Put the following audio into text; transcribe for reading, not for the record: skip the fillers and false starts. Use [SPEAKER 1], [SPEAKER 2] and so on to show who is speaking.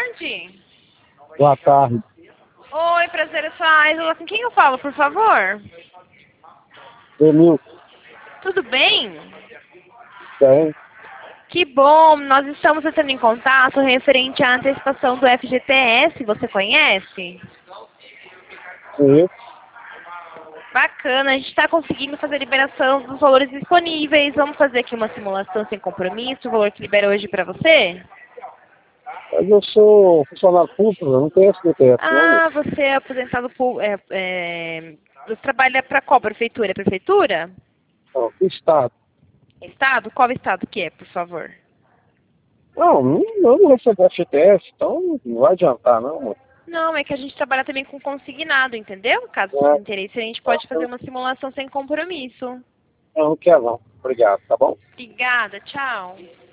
[SPEAKER 1] tarde.
[SPEAKER 2] Boa tarde.
[SPEAKER 1] Oi, prazer, eu sou a Aisla. Com quem eu falo, por favor?
[SPEAKER 2] Emil,
[SPEAKER 1] Tudo bem?
[SPEAKER 2] tem?
[SPEAKER 1] Que bom, nós estamos entrando em contato referente à antecipação do FGTS, você conhece?
[SPEAKER 2] Sim.
[SPEAKER 1] Bacana, a gente está conseguindo fazer a liberação dos valores disponíveis. Vamos fazer aqui uma simulação sem compromisso, o valor que libera hoje para você?
[SPEAKER 2] Mas eu sou funcionário público, eu não tenho FGTS, não.
[SPEAKER 1] Ah, você é aposentado por... você trabalha para qual prefeitura? É prefeitura?
[SPEAKER 2] Não, do Estado.
[SPEAKER 1] Estado? Qual estado que é, por favor?
[SPEAKER 2] Não, eu não recebo FGTS, então não vai adiantar, não.
[SPEAKER 1] Não, é que a gente trabalha também com consignado, entendeu? Caso
[SPEAKER 2] É,
[SPEAKER 1] tenha interesse, a gente pode fazer uma simulação sem compromisso.
[SPEAKER 2] eu não quero, não. Obrigado, tá bom?
[SPEAKER 1] Obrigada, tchau.